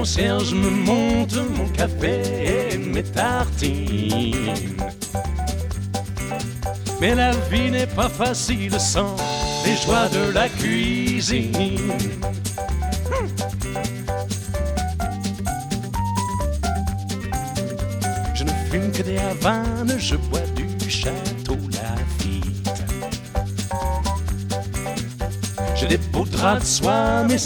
concierge me monte mon café et mes tartines. Mais la vie n'est pas facile sans les joies de la cuisine. Je ne fume que des Havanes, je bois du Château Lafite. J'ai des beaux draps de soie, mais